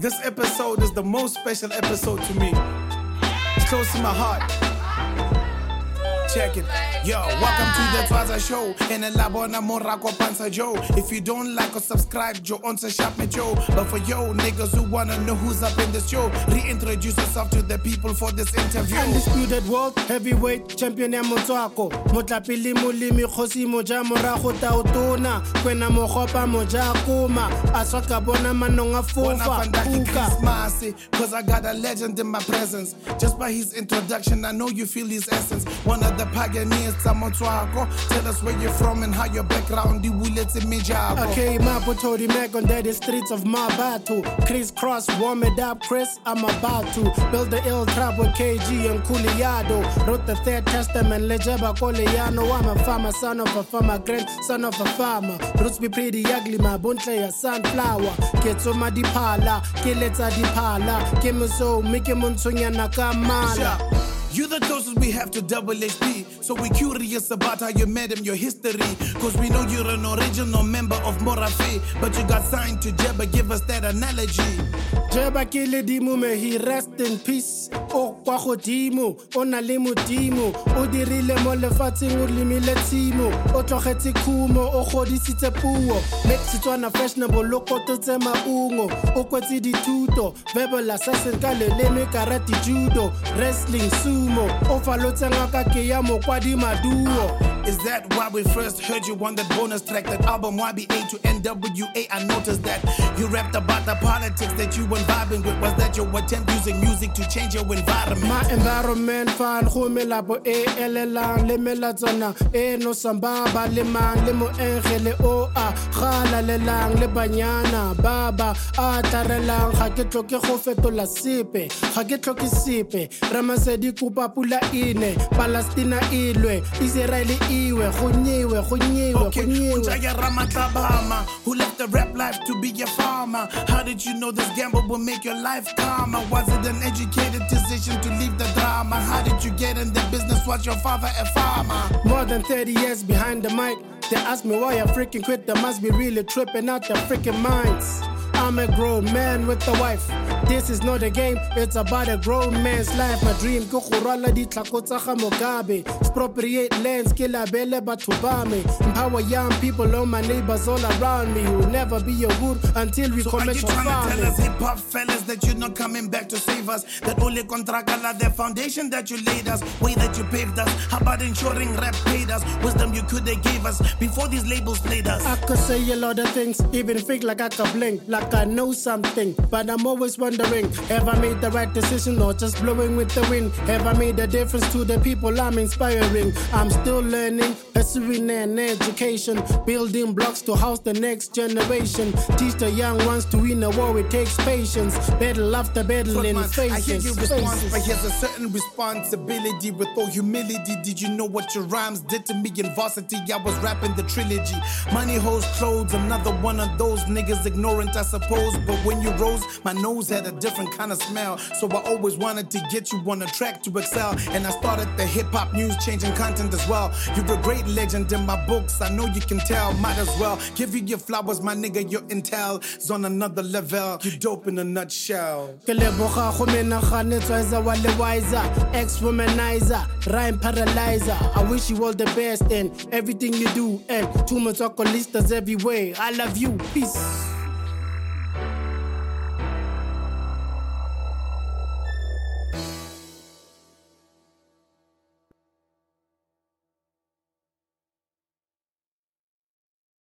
This episode is the most special episode to me. It's close to my heart. Check it. Yo, welcome to the Twaza Show. In a labona morako pansa Joe. If you don't like or subscribe, Joe onse shop me Joe. But for yo niggas who wanna know who's up in the show, reintroduce yourself to the people for this interview. Undisputed world heavyweight champion ya Motswako. Motlapili molimi khosi moja morago tautona. Kwena mogopa moja kuma. Aswaka bona manonga fofa. Cause I got a legend in my presence. Just by his introduction, I know you feel his essence. One of the pioneers, Motswako. Tell us where you're from and how your background. I came up with Tori Mac on the streets of Mabatu. Crisscross, warm it up, Chris, I'm about to build the ill trap with KG and Culiado. Wrote the Third Testament, Lejeba Coleano. I'm a farmer, son of a farmer, grandson of a farmer. Roots be pretty ugly, my buntle, a sunflower. Ketsoma dipala, Kiletsa dipala. Kemiso, Miki Munsunya Nakamala. You're the closest we have to double HP. So we're curious about how you met him, your history. Cause we know you're an original member of Morafe. But you got signed to Jeba, give us that analogy. Jeba kile dimu me he rest in peace. O kwa godimo, o na le modimo. O dirile mo lefatsheng o limile tshimo. O tlogetse khumo, o godisitse puo. Make Setswana fashionable, lo kototse maungo. O kwetse dithuto, verbal assassin ka leleme karate judo. Wrestling sumo, o falotse ngaka ke ya mokwadi maduo. Is that why we first heard you on that bonus track, that album YBA to NWA? I noticed that you rapped about the politics that you were vibing with. Was that your attempt using music to change your environment? My environment fan khumela e elelang le melatsana e no sambaba le man le mo engele o a khala le lang le banyana baba a tarelang ga ke tloke go fetola sepe ga ke tloke sepe ramasedi kupa pula ine Palestina ilwe Israeli iwe gonyewe Ramatlabama, who left the rap life to be a farmer. How did you know this gamble will make your life calmer? Was it an educated decision to leave the drama? How did you get in the business? Was your father a farmer? More than 30 years behind the mic. They ask me why I freaking quit. They must be really tripping out their freaking minds. I'm a grown man with a wife. This is not a game, it's about a grown man's life. My dream, go khurala di tlakotsa ga Mugabe. Expropriate lands, kill a bele batubame. Empower young people, all my neighbors all around me. Will never be your good until we commercial farming. So are you trying to tell us hip-hop fellas that you're not coming back to save us? That only Contracala, the foundation that you laid us, way that you paved us? How about ensuring rap paid us? Wisdom you could have gave us before these labels played us? I could say a lot of things, even think like I could blink, like I know something. But I'm always wondering, have I made the right decision or just blowing with the wind? Have I made a difference to the people I'm inspiring? I'm still learning, pursuing an education, building blocks to house the next generation. Teach the young ones to win a war, it takes patience. Battle after battle in faces. I hear your response, but here's a certain responsibility with all humility. Did you know what your rhymes did to me in varsity? I was rapping the trilogy. Money, hoes, clothes, another one of those niggas ignorant, I suppose. But when you rose, my nose had a different kind of smell. So I always wanted to get you on a track to excel. And I started the hip-hop news, changing content as well. You're a great legend in my books, I know you can tell. Might as well give you your flowers, my nigga, your intel is on another level. You dope in a nutshell. Ex-womanizer, rhyme paralyzer. I wish you all the best in everything you do. And too much alcoholistas everywhere. I love you, peace.